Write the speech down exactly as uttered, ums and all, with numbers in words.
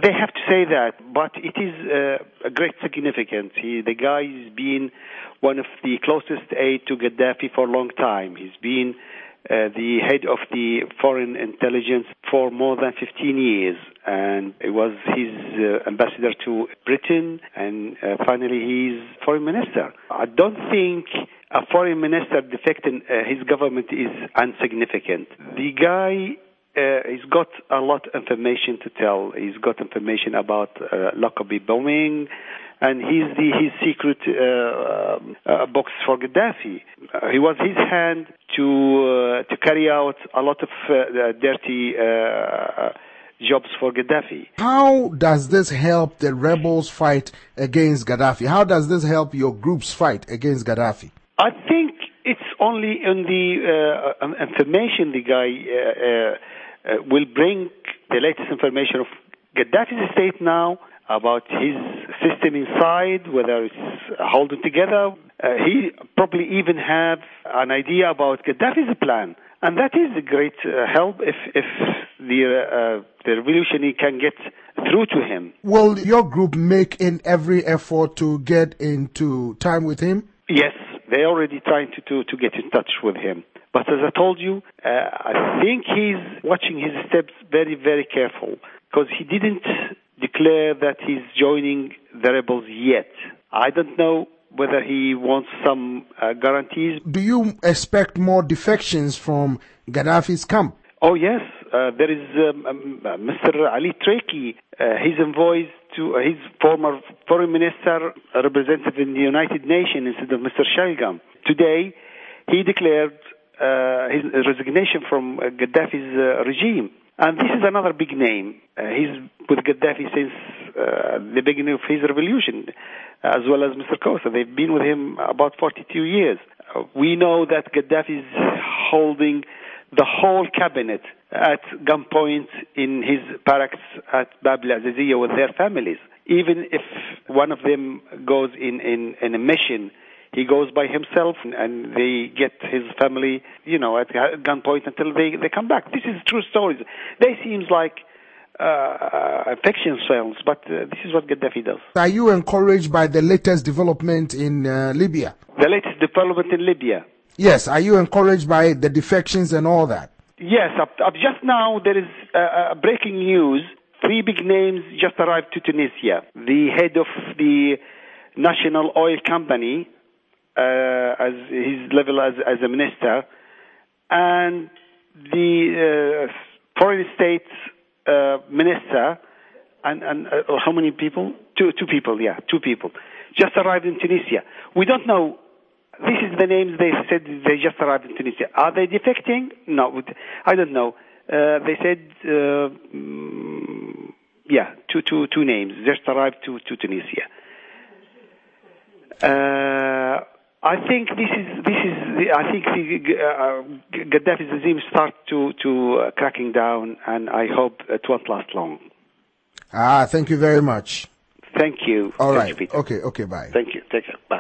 They have to say that, but it is uh, a great significance. He, the guy has been one of the closest aide to Gaddafi for a long time. He's been uh, the head of the foreign intelligence for more than fifteen years, and he was his uh, ambassador to Britain, and uh, finally he's foreign minister. I don't think a foreign minister defecting uh, his government is insignificant. The guy Uh, he's got a lot of information to tell. He's got information about uh, Lockerbie bombing, and he's the his secret uh, uh, box for Gaddafi. Uh, he was his hand to uh, to carry out a lot of uh, dirty uh, jobs for Gaddafi. How does this help the rebels fight against Gaddafi? How does this help your group's fight against Gaddafi? I think it's only in the uh, information the guy uh, uh, uh, will bring the latest information of Gaddafi's state now, about his system inside, whether it's holding together. Uh, he probably even have an idea about Gaddafi's plan. And that is a great uh, help if, if the, uh, the revolutionary can get through to him. Will your group make in every effort to get into time with him? Yes, they're already trying to, to, to get in touch with him. But as I told you, uh, I think he's watching his steps very, very careful, because he didn't declare that he's joining the rebels yet. I don't know whether he wants some uh, guarantees. Do you expect more defections from Gaddafi's camp? Oh, yes. Uh, there is um, um, Mister Ali Treki, uh, his envoy to uh, his former foreign minister, uh, representative in the United Nations instead of Mister Shalgam. Today, he declared uh, his resignation from uh, Gaddafi's uh, regime. And this is another big name. Uh, he's with Gaddafi since uh, the beginning of his revolution, as well as Mister Kosa. They've been with him about forty-two years. Uh, we know that Gaddafi is holding the whole cabinet at gunpoint in his barracks at Bab al-Aziziyah with their families. Even if one of them goes in, in, in a mission, he goes by himself, and they get his family, you know, at gunpoint until they, they come back. This is true stories. They seems like uh, fiction films, but uh, this is what Gaddafi does. Are you encouraged by the latest development in uh, Libya? The latest development in Libya? Yes. Are you encouraged by the defections and all that? Yes. Up, up just now, there is uh, breaking news. Three big names just arrived to Tunisia. The head of the National Oil Company, Uh, as his level as, as a minister, and the uh, foreign state uh, minister, and, and uh, how many people? Two, two people, yeah, two people, just arrived in Tunisia. We don't know. This is the names they said they just arrived in Tunisia. Are they defecting? No, I don't know. Uh, they said, uh, mm, yeah, two, two, two names just arrived to, to Tunisia. Uh, I think this is this is the, I think the uh, Gaddafi's regime start to to uh, cracking down, and I hope it won't last long. Ah, thank you very much. Thank you. All Thank right. You, Peter. Okay. Okay. Bye. Thank you. Take care. Bye.